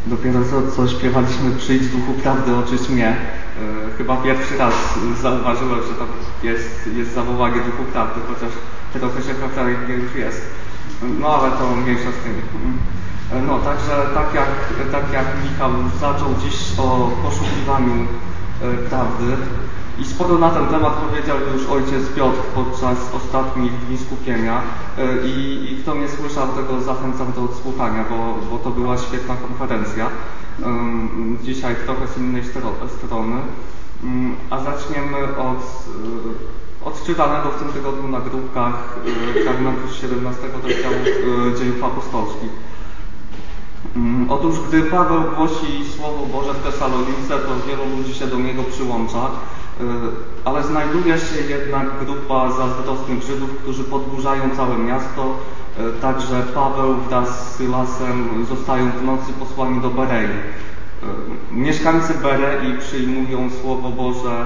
Dopiero co śpiewaliśmy Przyjdź Duchu Prawdy, oczyść mnie. Chyba pierwszy raz zauważyłem, że tam jest zawołanie Duchu Prawdy, chociaż trochę się prawda już jest. No ale to mniejsza z tym. No także tak jak Michał zaczął dziś o poszukiwaniu prawdy i sporo na ten temat powiedział już ojciec Piotr podczas ostatnich dni skupienia i kto nie słyszał tego, zachęcam do odsłuchania, bo to była świetna konferencja. Dzisiaj trochę z innej strony. A zaczniemy od czytanego w tym tygodniu na grupkach fragmentu z 17 rozdziału Dziejów Apostolskich. Otóż gdy Paweł głosi Słowo Boże w Tesalonice, to wielu ludzi się do niego przyłącza, ale znajduje się jednak grupa zazdrosnych Żydów, którzy podburzają całe miasto. Także Paweł wraz z Sylasem zostają w nocy posłani do Berei. Mieszkańcy Berei przyjmują Słowo Boże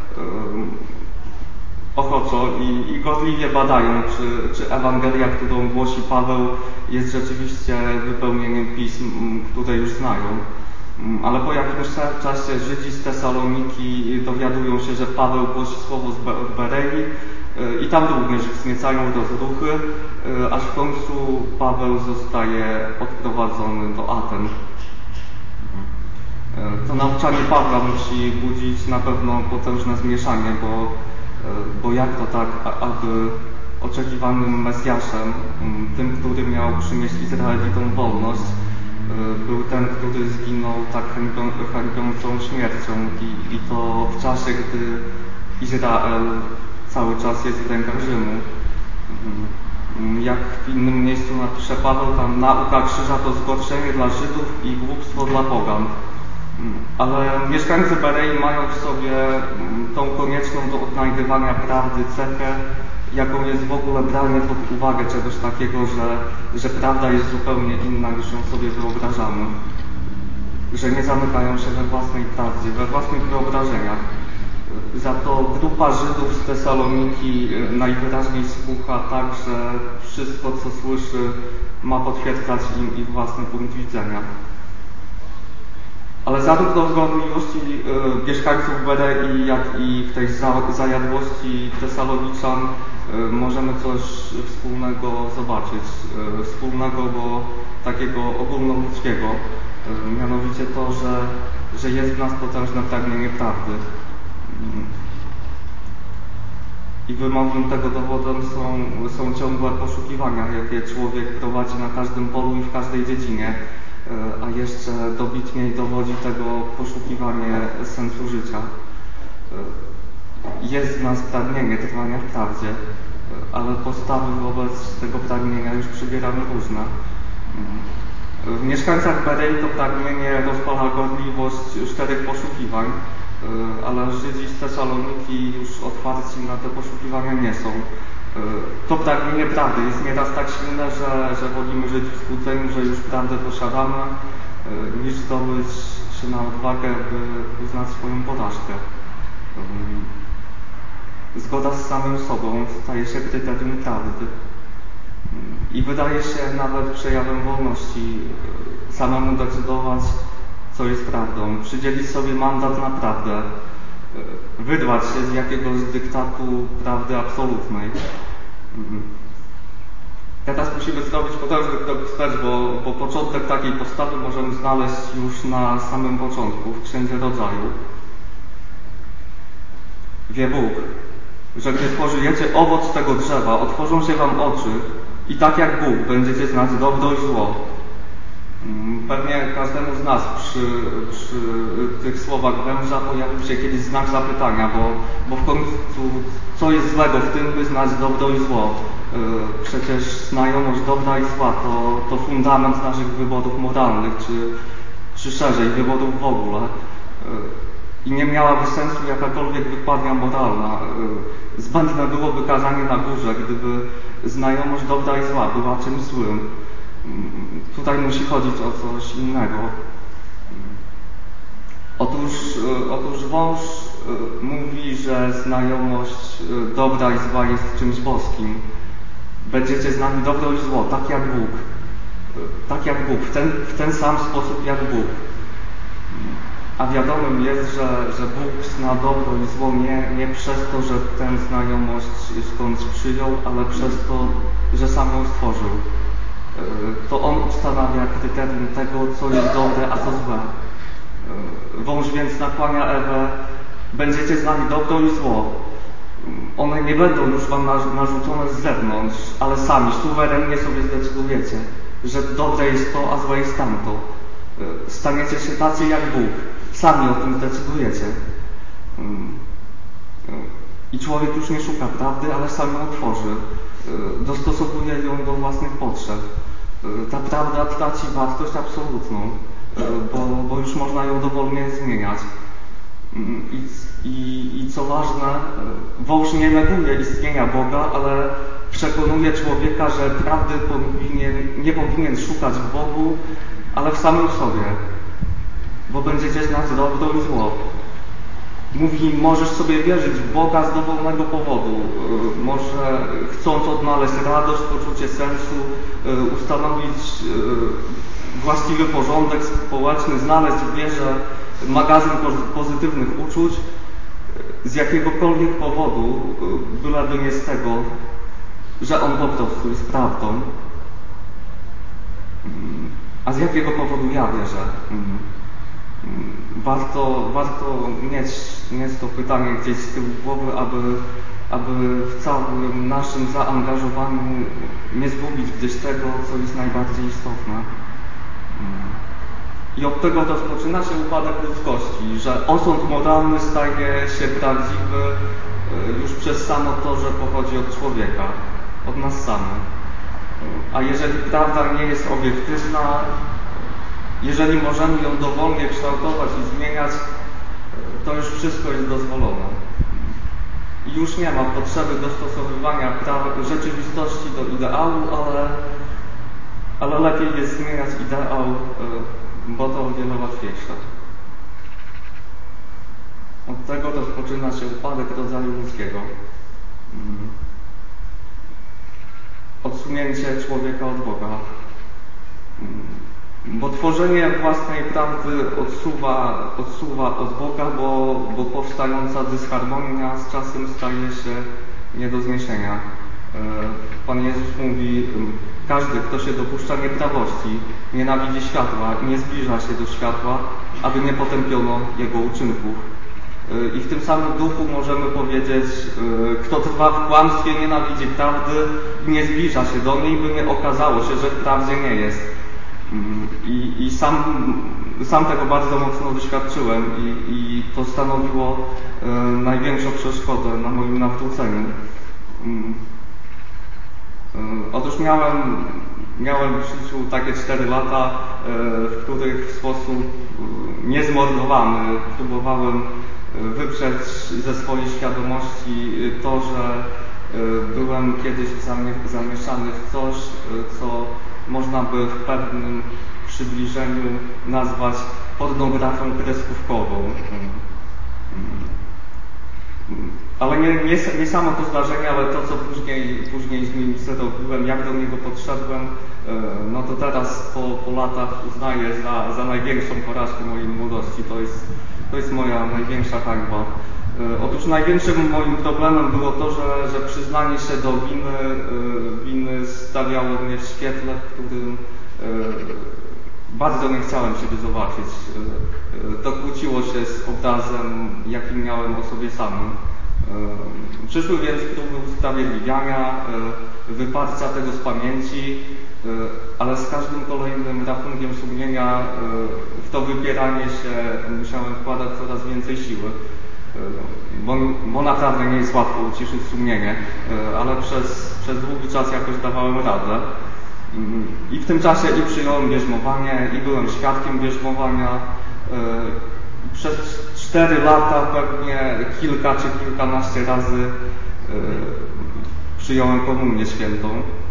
ochoczo i gorliwie badają, czy Ewangelia, którą głosi Paweł, jest rzeczywiście wypełnieniem pism, które już znają. Ale po jakimś czasie Żydzi z Tesaloniki dowiadują się, że Paweł głosi słowo z Berei i tam również wzniecają rozruchy, aż w końcu Paweł zostaje odprowadzony do Aten. To nauczanie Pawła musi budzić na pewno potężne zmieszanie, bo jak to tak, aby oczekiwanym Mesjaszem, tym, który miał przynieść Izraelitom wolność, był ten, który zginął tak hańbiącą śmiercią i to w czasie, gdy Izrael cały czas jest w rękach Rzymu. Jak w innym miejscu napisze Paweł, tam nauka krzyża to zgorszenie dla Żydów i głupstwo dla pogan. Ale mieszkańcy Berei mają w sobie tą konieczną do odnajdywania prawdy cechę, jaką jest w ogóle branie pod uwagę czegoś takiego, że prawda jest zupełnie inna, niż ją sobie wyobrażamy. Że nie zamykają się we własnej prawdzie, we własnych wyobrażeniach. Za to grupa Żydów z Tesaloniki najwyraźniej słucha tak, że wszystko, co słyszy, ma potwierdzać im ich własny punkt widzenia. Ale zarówno w gorliwości mieszkańców Berei, jak i w tej zajadłości Tesaloniczan możemy coś wspólnego zobaczyć. Wspólnego, bo takiego ogólnoludzkiego. Mianowicie to, że jest w nas potężne pragnienie prawdy. I wymownym tego dowodem są ciągłe poszukiwania, jakie człowiek prowadzi na każdym polu i w każdej dziedzinie. A jeszcze dobitniej dowodzi tego poszukiwanie sensu życia. Jest w nas pragnienie trwania w prawdzie, ale postawy wobec tego pragnienia już przybieramy różne. W mieszkańcach Berei to pragnienie rozpala gorliwość szczerych poszukiwań, ale Żydzi z Tesaloniki już otwarci na te poszukiwania nie są. To pragnienie prawdy jest nieraz tak silne, że wolimy żyć w złudzeniu, że już prawdę posiadamy, niż zdobyć się na odwagę, by uznać swoją porażkę. Zgoda z samym sobą staje się kryterium prawdy. I wydaje się nawet przejawem wolności samemu decydować, co jest prawdą, przydzielić sobie mandat na prawdę, wyrwać się z jakiegoś dyktatu prawdy absolutnej. Teraz musimy zrobić potężny krok wstecz, bo początek takiej postawy możemy znaleźć już na samym początku, w Księdze Rodzaju. Wie Bóg, że gdy spożyjecie owoc tego drzewa, otworzą się wam oczy i tak jak Bóg będziecie znać dobro i zło. Pewnie każdemu z nas przy tych słowach węża pojawił się kiedyś znak zapytania, bo w końcu co jest złego w tym, by znać dobro i zło? Przecież znajomość dobra i zła to fundament naszych wyborów moralnych, czy szerzej wyborów w ogóle. I nie miałaby sensu jakakolwiek wykładnia moralna. Zbędne byłoby kazanie na górze, gdyby znajomość dobra i zła była czymś złym. Tutaj musi chodzić o coś innego. Otóż wąż mówi, że znajomość dobra i zła jest czymś boskim. Będziecie znali dobro i zło, tak jak Bóg. tak jak Bóg, w ten sam sposób jak Bóg. A wiadomym jest, że Bóg zna dobro i zło nie przez to, że tę znajomość skądś przyjął, ale przez to, że sam ją stworzył. To On ustanawia kryterium tego, co jest dobre, a co złe. Wąż więc nakłania Ewę: będziecie znali dobro i zło. One nie będą już wam narzucone z zewnątrz, ale sami, suwerennie sobie zdecydujecie, że dobre jest to, a złe jest tamto. Staniecie się tacy jak Bóg. Sami o tym zdecydujecie. I człowiek już nie szuka prawdy, ale sam ją tworzy. Dostosowuje ją do własnych potrzeb. Ta prawda traci wartość absolutną, bo już można ją dowolnie zmieniać. I co ważne, wąż nie neguje istnienia Boga, ale przekonuje człowieka, że prawdy nie powinien szukać w Bogu, ale w samym sobie, bo będziecie znać dobro i zło. Mówi: możesz sobie wierzyć w Boga z dowolnego powodu. Może chcąc odnaleźć radość, poczucie sensu, ustanowić właściwy porządek społeczny, znaleźć w wierze magazyn pozytywnych uczuć, z jakiegokolwiek powodu, byleby nie z tego, że on po prostu jest prawdą. A z jakiego powodu ja wierzę? Warto mieć to pytanie gdzieś z tyłu głowy, aby w całym naszym zaangażowaniu nie zgubić gdzieś tego, co jest najbardziej istotne. I od tego rozpoczyna się upadek ludzkości, że osąd moralny staje się prawdziwy już przez samo to, że pochodzi od człowieka, od nas samych. A jeżeli prawda nie jest obiektywna, jeżeli możemy ją dowolnie kształtować i zmieniać, to już wszystko jest dozwolone. I już nie ma potrzeby dostosowywania rzeczywistości do ideału, ale lepiej jest zmieniać ideał, bo to o wiele łatwiejsze. Od tego rozpoczyna się upadek rodzaju ludzkiego. Odsunięcie człowieka od Boga. Bo tworzenie własnej prawdy odsuwa od Boga, bo powstająca dysharmonia z czasem staje się nie do zniesienia. Pan Jezus mówi: każdy, kto się dopuszcza nieprawości, nienawidzi światła i nie zbliża się do światła, aby nie potępiono jego uczynków. I w tym samym duchu możemy powiedzieć: kto trwa w kłamstwie, nienawidzi prawdy i nie zbliża się do niej, by nie okazało się, że w prawdzie nie jest. I sam tego bardzo mocno doświadczyłem i to stanowiło największą przeszkodę na moim nawróceniu. Otóż miałem w życiu takie 4 lata, w których w sposób niezmordowany próbowałem wyprzeć ze swojej świadomości to, że byłem kiedyś zamieszany w coś, co można by w pewnym przybliżeniu nazwać pornografią kreskówkową. Ale nie samo to zdarzenie, ale to, co później z nim zrobiłem, jak do niego podszedłem, no to teraz po latach uznaję za największą porażkę mojej młodości. To jest moja największa hańba. Otóż największym moim problemem było to, że przyznanie się do winy stawiało mnie w świetle, w którym bardzo nie chciałem siebie zobaczyć. To kłóciło się z obrazem, jaki miałem o sobie samym. Przyszły więc próby usprawiedliwiania, wyparcia tego z pamięci, ale z każdym kolejnym rachunkiem sumienia w to wypieranie się musiałem wkładać coraz więcej siły. Bo naprawdę nie jest łatwo uciszyć sumienie, ale przez długi czas jakoś dawałem radę. I w tym czasie i przyjąłem bierzmowanie, i byłem świadkiem bierzmowania. Przez 4 lata pewnie kilka czy kilkanaście razy przyjąłem komunię świętą.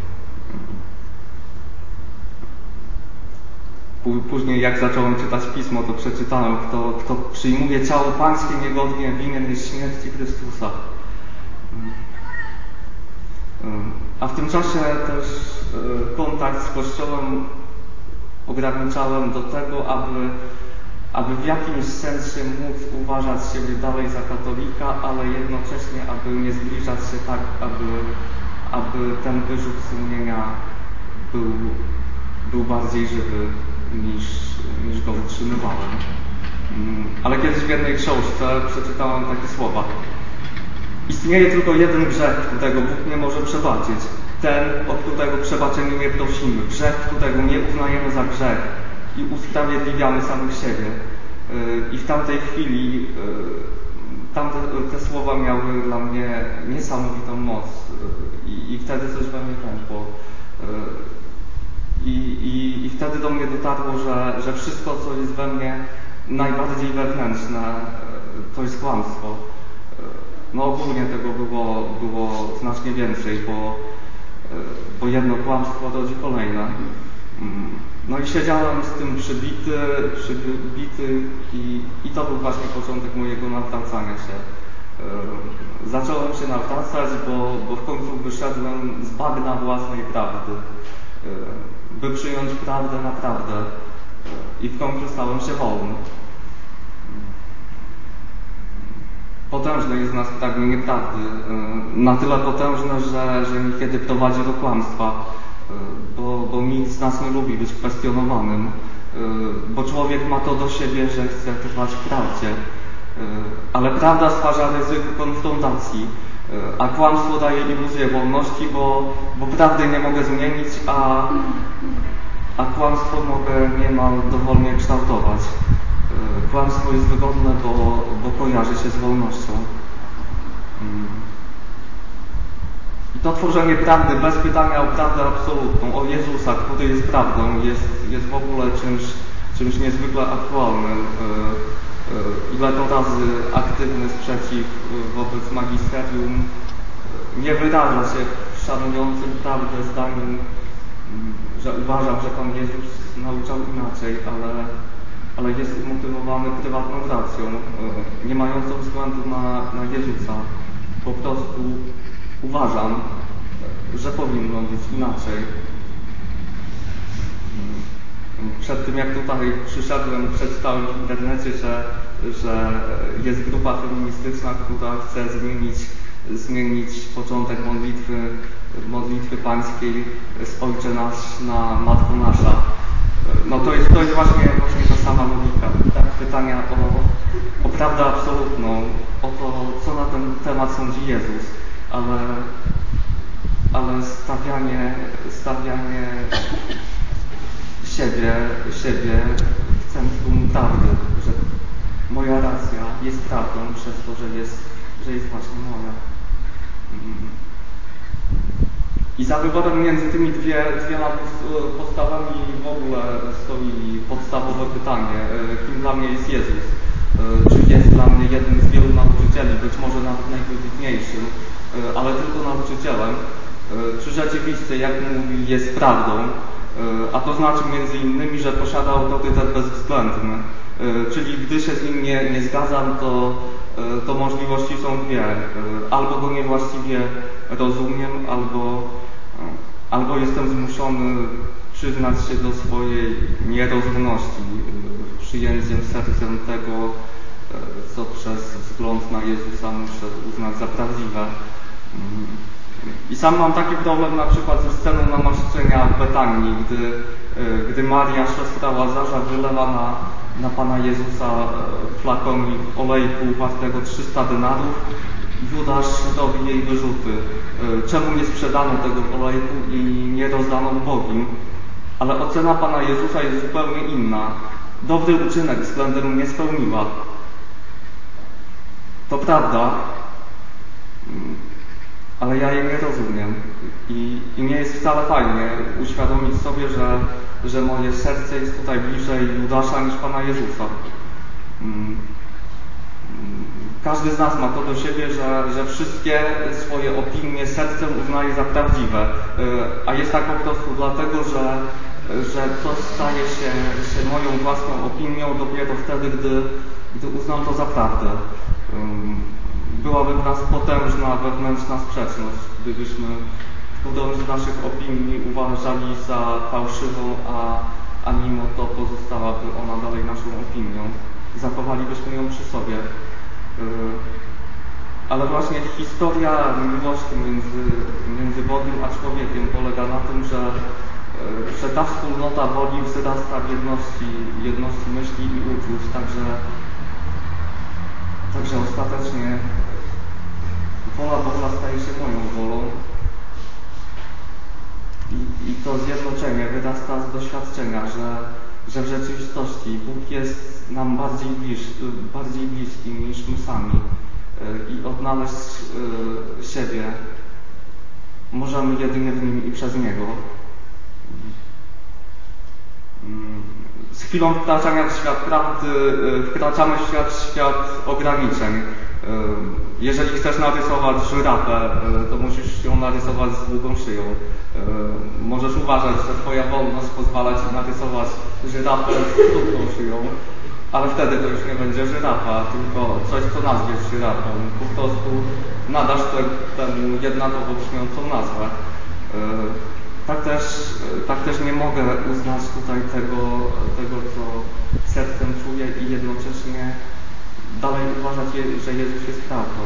Później jak zacząłem czytać Pismo, to przeczytałem: kto przyjmuje ciało Pańskie niegodnie, winien jest śmierci Chrystusa. A w tym czasie też kontakt z Kościołem ograniczałem do tego, aby w jakimś sensie móc uważać siebie dalej za katolika, ale jednocześnie, aby nie zbliżać się tak, aby ten wyrzut sumienia był bardziej żywy niż go utrzymywałem. Ale kiedyś w jednej książce przeczytałem takie słowa. Istnieje tylko jeden grzech, którego Bóg nie może przebaczyć. Ten, o którego przebaczenie nie prosimy. Grzech, którego nie uznajemy za grzech i usprawiedliwiamy samych siebie. I w tamtej chwili te słowa miały dla mnie niesamowitą moc. I wtedy coś we mnie pękło. I wtedy do mnie dotarło, że wszystko, co jest we mnie najbardziej wewnętrzne, to jest kłamstwo. No ogólnie tego było znacznie więcej, bo jedno kłamstwo rodzi kolejne. No i siedziałem z tym przybity i to był właśnie początek mojego nawracania się. Zacząłem się nawracać, bo w końcu wyszedłem z bagna własnej prawdy, by przyjąć prawdę naprawdę i w końcu stałem się wolny. Potężne jest w nas pragnienie prawdy, na tyle potężne, że niekiedy prowadzi do kłamstwa, bo nikt z nas nie lubi być kwestionowanym, bo człowiek ma to do siebie, że chce trwać w prawdzie, ale prawda stwarza ryzyko konfrontacji, a kłamstwo daje iluzję wolności, bo prawdy nie mogę zmienić, a kłamstwo mogę niemal dowolnie kształtować. Kłamstwo jest wygodne, bo kojarzy się z wolnością. I to tworzenie prawdy bez pytania o prawdę absolutną, o Jezusa, który jest prawdą, jest w ogóle czymś niezwykle aktualnym. Ile to razy aktywny sprzeciw wobec magisterium nie wyraża się w szanującym prawdę zdaniu, że uważam, że Pan Jezus nauczał inaczej, ale jest umotywowany prywatną racją, nie mającą względu na Jezusa. Po prostu uważam, że powinno być inaczej. Przed tym jak tutaj przyszedłem, przeczytałem w internecie, że jest grupa feministyczna, która chce zmienić początek modlitwy pańskiej z Ojcze Nasz na Matko Nasza. No to jest właśnie ta sama logika, tak? Pytania o prawdę absolutną, o to, co na ten temat sądzi Jezus, ale stawianie siebie w centrum prawdy, że moja racja jest prawdą przez to, że jest właśnie moja. I za wyborem między tymi dwiema postawami w ogóle stoi podstawowe pytanie, kim dla mnie jest Jezus? Czy jest dla mnie jednym z wielu nauczycieli, być może nawet najwybitniejszym, ale tylko nauczycielem? Czy rzeczywiście, jak mówi, jest prawdą? A to znaczy między innymi, że posiada autorytet bezwzględny. Czyli gdy się z nim nie zgadzam, to możliwości są dwie. Albo go niewłaściwie rozumiem, albo jestem zmuszony przyznać się do swojej nierozumności, przyjęciem sercem tego, co przez wzgląd na Jezusa muszę uznać za prawdziwe. I sam mam taki problem na przykład ze sceną namaszczenia w Betanii, gdy Maria, siostra Łazarza, wylewa na Pana Jezusa flakonik olejku wartego 300 denarów. Judasz robi jej wyrzuty. Czemu nie sprzedano tego olejku i nie rozdano ubogim? Ale ocena Pana Jezusa jest zupełnie inna. Dobry uczynek względem nie spełniła. To prawda, ale ja jej nie rozumiem. I nie jest wcale fajnie uświadomić sobie, że moje serce jest tutaj bliżej Judasza niż Pana Jezusa. Każdy z nas ma to do siebie, że wszystkie swoje opinie sercem uznaje za prawdziwe. A jest tak po prostu dlatego, że to staje się moją własną opinią dopiero wtedy, gdy uznam to za prawdę. Byłaby w nas potężna wewnętrzna sprzeczność, gdybyśmy którąś z naszych opinii uważali za fałszywą, a mimo to pozostałaby ona dalej naszą opinią. Zachowalibyśmy ją przy sobie. Ale właśnie historia miłości między Bogiem a człowiekiem polega na tym, że ta wspólnota woli wzrasta w jedności myśli i uczuć, także ostatecznie wola Boga staje się moją wolą i to zjednoczenie wyrasta z doświadczenia, że w rzeczywistości Bóg jest nam bardziej bliski niż my sami i odnaleźć siebie możemy jedynie w Nim i przez Niego. Z chwilą wkraczania w świat prawdy wkraczamy w świat ograniczeń. Jeżeli chcesz narysować żyrafę, to musisz ją narysować z długą szyją. Możesz uważać, że Twoja wolność pozwala Ci narysować żyrafę z krótką szyją, ale wtedy to już nie będzie żyrafa, tylko coś, co nazwiesz żyrafą. Po prostu nadasz temu jednakowo brzmiącą nazwę. Tak też nie mogę uznać tutaj tego, co sercem czuję i jednocześnie dalej uważać, że Jezus jest prawdą.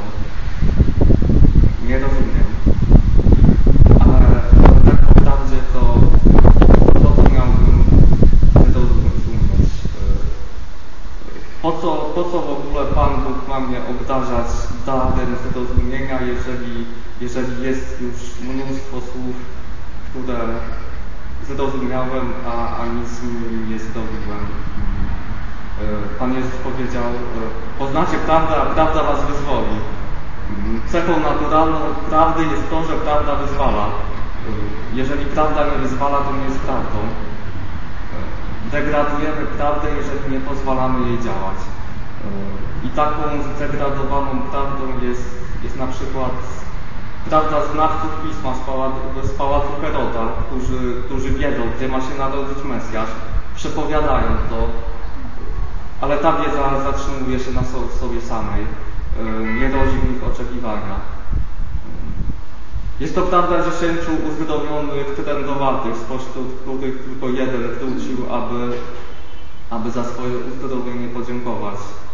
Nie rozumiem. Ale tak po prawdzie to miałbym zrozumieć. Po co w ogóle Pan Bóg ma mnie obdarzać darem zrozumienia, jeżeli jest już mnóstwo słów, które zrozumiałem, a nic z nimi nie zrobiłem. Pan Jezus powiedział, poznacie prawdę, a prawda was wyzwoli. Cechą naturalną prawdy jest to, że prawda wyzwala. Jeżeli prawda nie wyzwala, to nie jest prawdą. Degradujemy prawdę, jeżeli nie pozwalamy jej działać. I taką zdegradowaną prawdą jest na przykład prawda znawców Pisma z pałacu Heroda, którzy wiedzą, gdzie ma się narodzić Mesjasz, przepowiadają to, ale ta wiedza zatrzymuje się na sobie samej, nie rodzi w nich oczekiwania. Jest to prawda 10 uzdrowionych trędowatych, spośród których tylko jeden wrócił, aby za swoje uzdrowienie podziękować.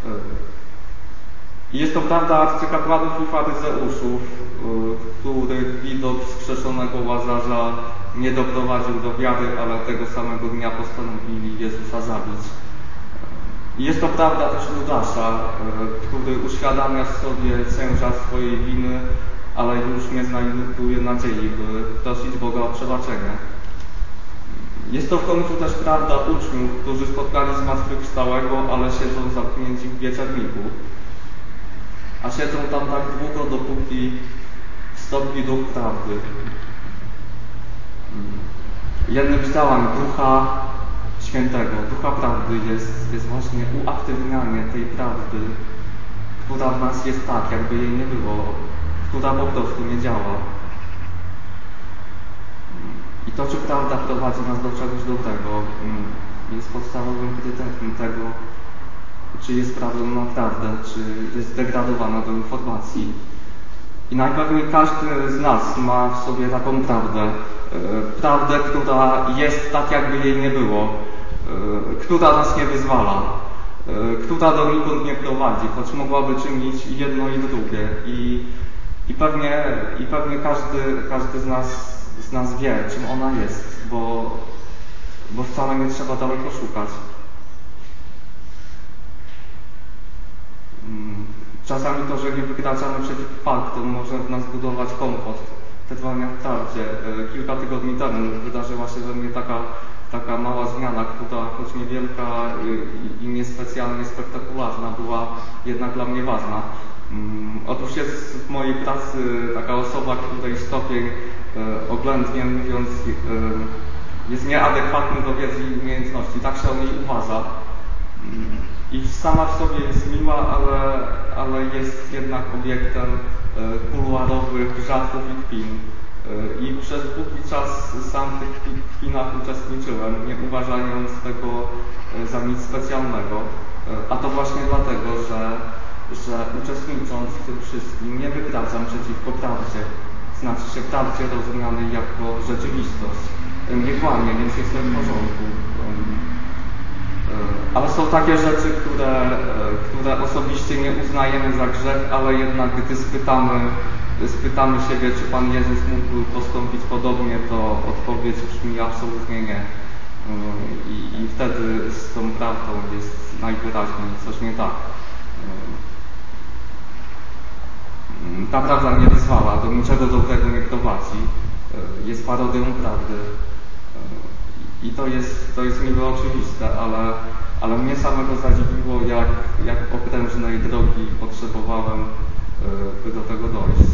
I jest to prawda arcykapłanów i faryzeuszów, których widok wskrzeszonego Łazarza nie doprowadził do wiary, ale tego samego dnia postanowili Jezusa zabić. I jest to prawda też Judasza, który uświadamia sobie ciężar swojej winy, ale już nie znajduje nadziei, by prosić Boga o przebaczenie. Jest to w końcu też prawda uczniów, którzy spotkali zmartwychwstałego, ale siedzą zamknięci w wieczerniku. A siedzą tam tak długo, dopóki wstąpi Duch Prawdy. Jednym z działań Ducha Świętego, Ducha Prawdy jest właśnie uaktywnianie tej prawdy, która w nas jest tak, jakby jej nie było, która po prostu nie działa. I to, czy prawda prowadzi nas do czegoś dobrego, jest podstawowym kryterium tego, czy jest prawdą naprawdę, czy jest zdegradowana do informacji. I najpewniej każdy z nas ma w sobie taką prawdę. Prawdę, która jest tak, jakby jej nie było, która nas nie wyzwala, która donikąd nie prowadzi, choć mogłaby czynić jedno i drugie. I pewnie każdy z nas wie, czym ona jest, bo wcale nie trzeba daleko szukać. Czasami to, że nie wykraczamy przeciw faktom, może w nas budować komfort trwania w prawdzie. Kilka tygodni temu wydarzyła się we mnie taka mała zmiana, która choć niewielka i niespecjalnie spektakularna, była jednak dla mnie ważna. Otóż jest w mojej pracy taka osoba, której stopień, oględnie mówiąc, jest nieadekwatny do wiedzy i umiejętności. Tak się o niej uważa. I sama w sobie jest miła, ale jest jednak obiektem kuluarowych żartów i kpin. I przez długi czas sam w tych kpinach uczestniczyłem, nie uważając tego za nic specjalnego. A to właśnie dlatego, że uczestnicząc w tym wszystkim nie wykraczam przeciwko prawdzie. Znaczy się prawdzie rozumianej jako rzeczywistość. nie kłamie, więc jestem w porządku. Ale są takie rzeczy, które osobiście nie uznajemy za grzech, ale jednak gdy spytamy siebie, czy Pan Jezus mógłby postąpić podobnie, to odpowiedź brzmi absolutnie nie. I wtedy z tą prawdą jest najwyraźniej coś nie tak. Ta prawda nie wyzwala, do niczego dobrego nie prowadzi. Jest parodią prawdy. I to jest niby oczywiste, ale mnie samego zadziwiło, jak okrężnej drogi potrzebowałem, by do tego dojść.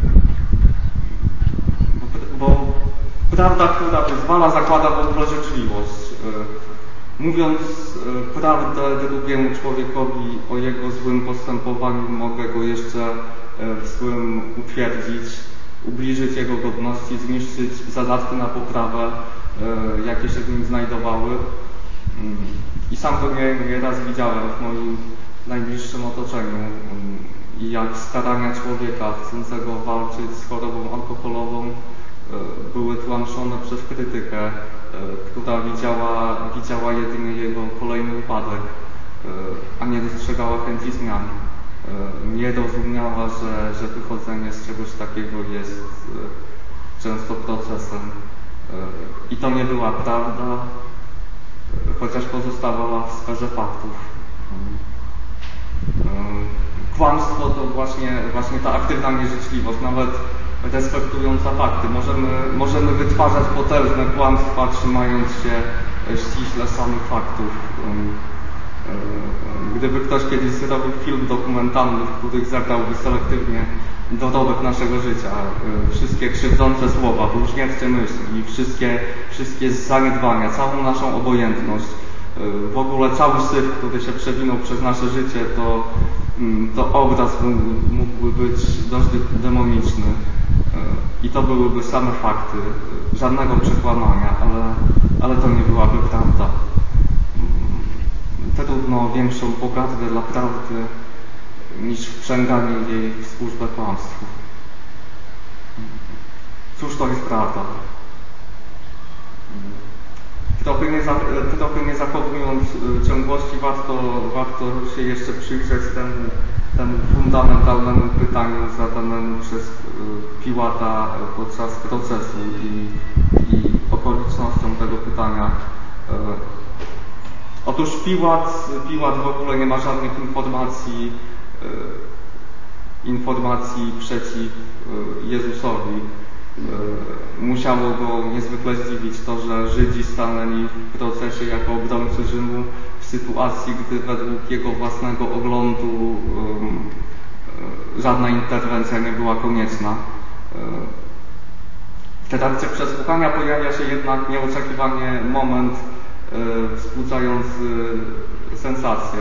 Bo prawda, która wyzwala, zakłada w ogóle życzliwość. Mówiąc prawdę drugiemu człowiekowi o jego złym postępowaniu, mogę go jeszcze w złym utwierdzić, ubliżyć jego godności, zniszczyć zadatki na poprawę, jakie się w nim znajdowały. I sam to nieraz widziałem w moim najbliższym otoczeniu. I jak starania człowieka chcącego walczyć z chorobą alkoholową były tłamszone przez krytykę, która widziała jedynie jego kolejny upadek, a nie dostrzegała chęci zmian. Nie rozumiała, że wychodzenie z czegoś takiego jest często procesem. I to nie była prawda, chociaż pozostawała w sferze faktów. Kłamstwo to właśnie ta aktywna nieżyczliwość, nawet respektująca fakty. Możemy wytwarzać potężne kłamstwa, trzymając się ściśle samych faktów. Gdyby ktoś kiedyś zrobił film dokumentalny, w których zagrałby selektywnie dorobek naszego życia, wszystkie krzywdzące słowa, bluźniercze myśli, wszystkie zaniedbania, całą naszą obojętność, w ogóle cały syf, który się przewinął przez nasze życie, to obraz mógłby być dość demoniczny. I to byłyby same fakty, żadnego przekłamania, ale to nie byłaby prawda. Trudno większą pogardę dla prawdy niż wprzęganie jej w służbę kłamstwu. Cóż to jest prawda? Trochę nie zachowując ciągłości, warto się jeszcze przyjrzeć temu fundamentalnemu pytaniu zadanemu przez Piłata podczas procesu i okolicznościom tego pytania. Otóż Piłat w ogóle nie ma żadnych informacji przeciw Jezusowi. Musiało go niezwykle zdziwić to, że Żydzi stanęli w procesie jako obrońcy Rzymu w sytuacji, gdy według jego własnego oglądu żadna interwencja nie była konieczna. W trakcie przesłuchania pojawia się jednak nieoczekiwanie moment wzbudzający sensację.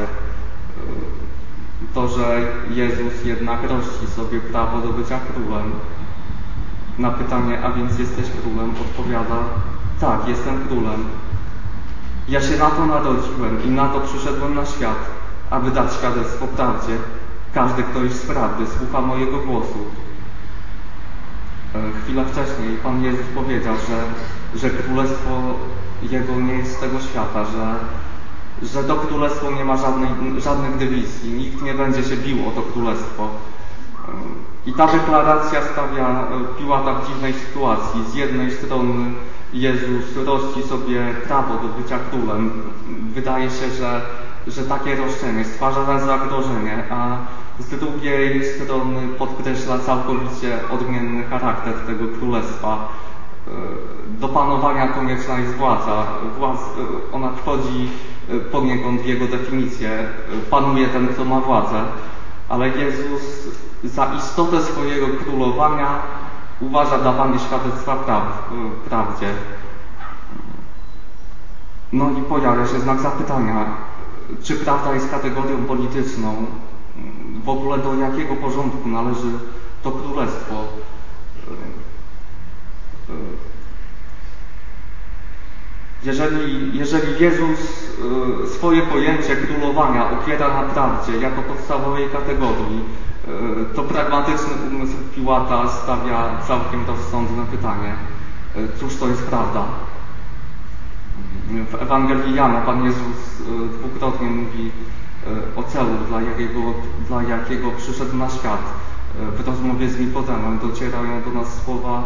To, że Jezus jednak rości sobie prawo do bycia królem. Na pytanie, a więc jesteś królem, odpowiada: tak, jestem królem. Ja się na to narodziłem i na to przyszedłem na świat, aby dać świadectwo prawdzie. Każdy, kto jest z prawdy, słucha mojego głosu. Chwilę wcześniej Pan Jezus powiedział, że królestwo Jego nie jest z tego świata, że to królestwo nie ma żadnych dywizji, nikt nie będzie się bił o to królestwo. I ta deklaracja stawia Piłata w dziwnej sytuacji. Z jednej strony Jezus rości sobie prawo do bycia królem. Wydaje się, że takie roszczenie stwarza nas zagrożenie, a z drugiej strony podkreśla całkowicie odmienny charakter tego królestwa. Do panowania konieczna jest władza. Ona wchodzi poniekąd w jego definicję. Panuje ten, kto ma władzę. Ale Jezus za istotę swojego królowania uważa dawanie świadectwa prawdzie. No i pojawia się znak zapytania, czy prawda jest kategorią polityczną? W ogóle do jakiego porządku należy to królestwo? Jeżeli Jezus swoje pojęcie królowania opiera na prawdzie jako podstawowej kategorii, to pragmatyczny umysł Piłata stawia całkiem rozsądne pytanie: cóż to jest prawda? W Ewangelii Jana Pan Jezus dwukrotnie mówi o celu, dla jakiego przyszedł na świat. W rozmowie z Nikodemem docierają do nas słowa,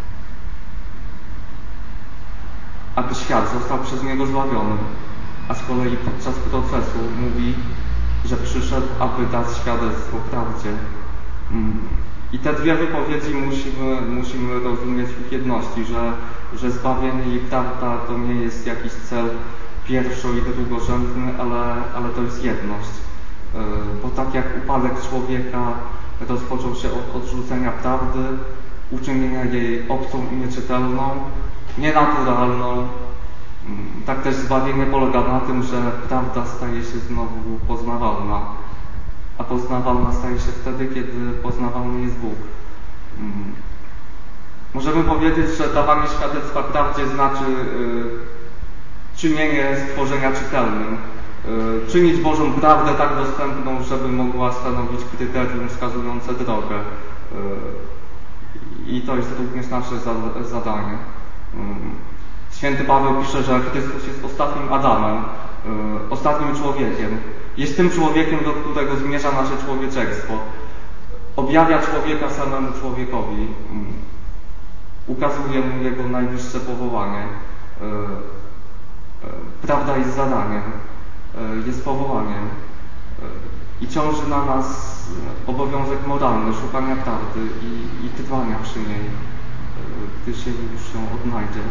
aby świat został przez Niego zbawiony, a z kolei podczas procesu mówi, że przyszedł, aby dać świadectwo prawdzie. I te dwie wypowiedzi musimy rozumieć w ich jedności, że zbawienie i prawda to nie jest jakiś cel pierwszo- i drugorzędny, ale to jest jedność. Bo tak jak upadek człowieka rozpoczął się od odrzucenia prawdy, uczynienia jej obcą i nieczytelną, nienaturalną, tak też zbawienie polega na tym, że prawda staje się znowu poznawalna. A poznawalna staje się wtedy, kiedy poznawalny jest Bóg. Możemy powiedzieć, że dawanie świadectwa prawdzie znaczy czynienie stworzenia czytelnym. Czynić Bożą prawdę tak dostępną, żeby mogła stanowić kryterium wskazujące drogę. I to jest również nasze zadanie. Święty Paweł pisze, że Chrystus jest ostatnim Adamem, ostatnim człowiekiem. Jest tym człowiekiem, do którego zmierza nasze człowieczeństwo. Objawia człowieka samemu człowiekowi. Ukazuje mu jego najwyższe powołanie. Prawda jest zadaniem, jest powołaniem. I ciąży na nas obowiązek moralny szukania prawdy i trwania przy niej, gdy się już ją odnajdzie.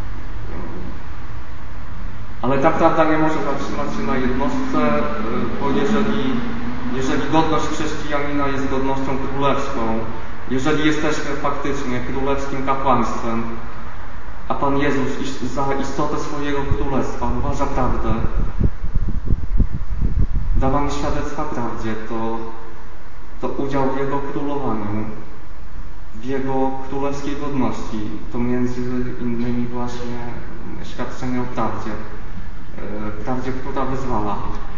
Ale ta prawda nie może zatrzymać się na jednostce, bo jeżeli godność chrześcijanina jest godnością królewską, jeżeli jesteśmy faktycznie królewskim kapłaństwem, a Pan Jezus za istotę swojego królestwa uważa prawdę, dawanie świadectwa prawdzie to udział w Jego królowaniu, w Jego królewskiej godności, to między innymi właśnie świadczenie o prawdzie, która wyzwala.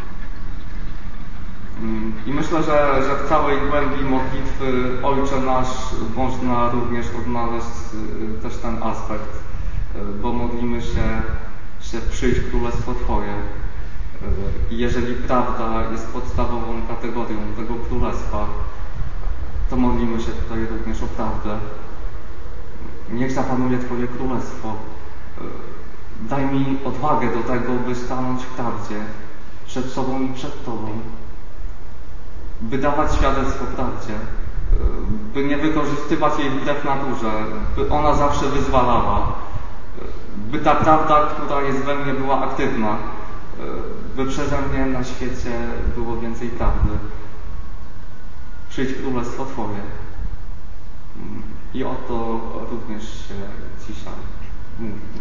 I myślę, że w całej głębi modlitwy Ojcze Nasz można również odnaleźć też ten aspekt, bo modlimy się przyjdź królestwo Twoje. I jeżeli prawda jest podstawową kategorią tego królestwa, to modlimy się tutaj również o prawdę. Niech zapanuje Twoje królestwo. Daj mi odwagę do tego, by stanąć w prawdzie przed sobą i przed Tobą. By dawać świadectwo prawdzie. By nie wykorzystywać jej wbrew naturze. By ona zawsze wyzwalała. By ta prawda, która jest we mnie, była aktywna. By przeze mnie na świecie było więcej prawdy. Przyjdź królestwo Twoje. I o to również się dzisiaj mówi.